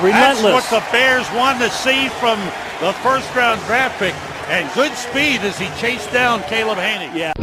Relentless. That's what the Bears wanted to see from the first-round draft pick. And good speed as he chased down Caleb Haney. Yeah.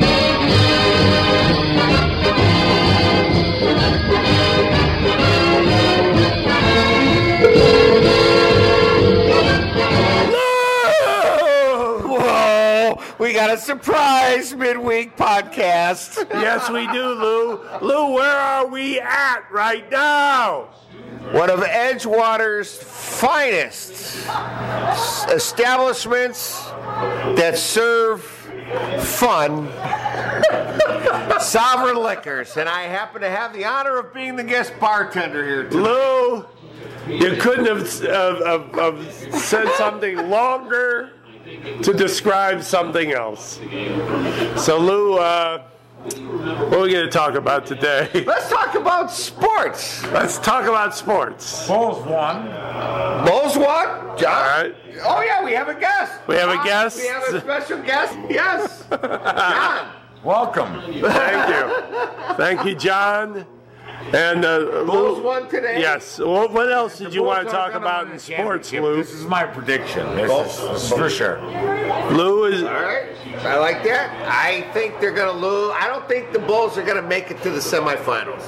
We got a surprise midweek podcast. Yes, we do, Lou. Lou, where are we at right now? One of Edgewater's finest establishments that serve fun, Sovereign Liquors. And I happen to have the honor of being the guest bartender here today. Lou, you couldn't have said something longer to describe something else. So, Lou, what are we going to talk about today? Let's talk about sports. Let's talk about sports. Bulls won. Bulls won? John? All right. Oh, yeah, we have a guest. We have a guest? We have a special guest. Yes. John. Welcome. Thank you. Thank you, John. And Bulls won today? Yes. Well, what else did you want to talk about in sports, Lou? This is my prediction. This is for sure. Lou is... All right. I like that. I think they're going to lose. I don't think the Bulls are going to make it to the semifinals.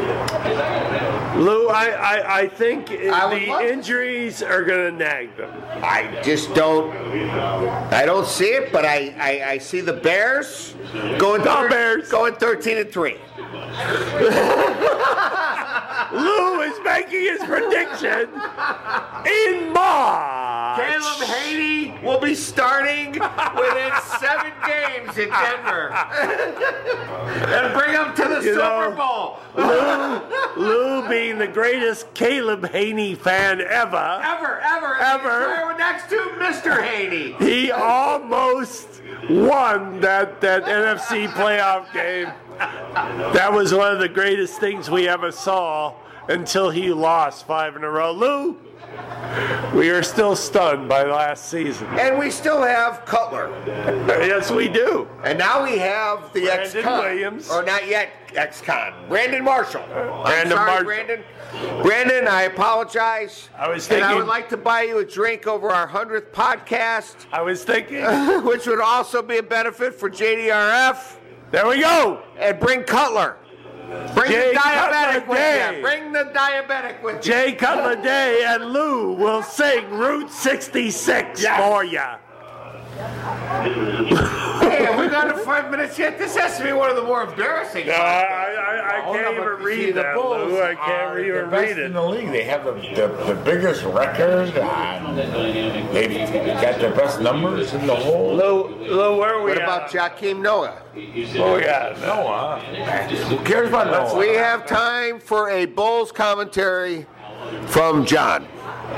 Lou, I think the to. injuries are going to nag them. I just don't. I don't see it, but I see the Bears going. Bears going 13-3. Lou is making his prediction in March. Caleb Haney will be starting within 7 games in Denver, and bring him to the Super Bowl. Lou being the greatest Caleb Haney fan ever. Ever. Next to Mr. Haney. He almost won that NFC playoff game. That was one of the greatest things we ever saw until he lost 5 in a row. Lou, we are still stunned by last season. And we still have Cutler. Yes, we do. And now we have the Brandon ex-con. Williams. Or not yet ex-con. Brandon Marshall. Brandon I'm sorry, Marshall. Brandon, I apologize. I was And I thinking- would like to buy you a drink over our 100th podcast, I was thinking, which would also be a benefit for JDRF. there we go. And bring Cutler. Bring Jay the diabetic Cutler with Day. you. Bring the diabetic with you. Jay Cutler Day and Lou will sing Route 66 for ya. Hey, have we gone to 5 minutes yet? This has to be one of the more embarrassing. I can't even read that, Lou. I can't even read In it. the league, they have the biggest record. They've got the best numbers in the whole. Lou, where are we What at? about Jakeem Noah? Where we at? Noah. Who cares about Noah? We have time for a Bulls commentary from John.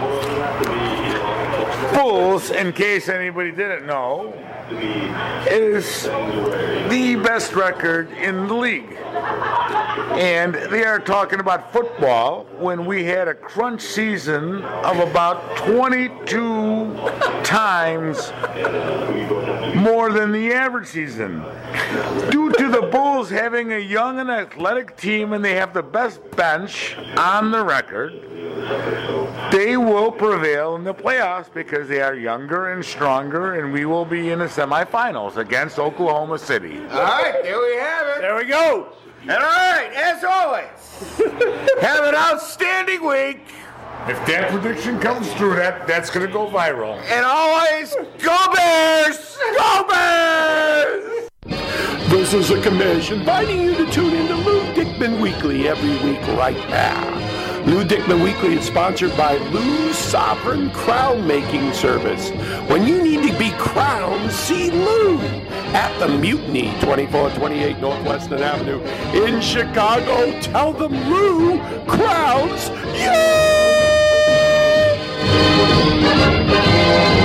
Bulls, in case anybody didn't know, is the best record in the league. And they are talking about football when we had a crunch season of about 22 times more than the average season. Due to the Bulls having a young and athletic team and they have the best bench on the record, they will prevail in the playoffs because they are younger and stronger, and we will be in the semifinals against Oklahoma City. All right, there we have it. There we go. And all right, as always, have an outstanding week. If that prediction comes true, that's going to go viral. And always, go Bears! Go Bears! This is a commission inviting you to tune in to Lou Dickman Weekly every week right now. Lou Dickman Weekly is sponsored by Lou's Sovereign Crown Making Service. When you need to be crowned, see Lou at the Mutiny, 2428 Northwestern Avenue in Chicago. Tell them Lou crowns you!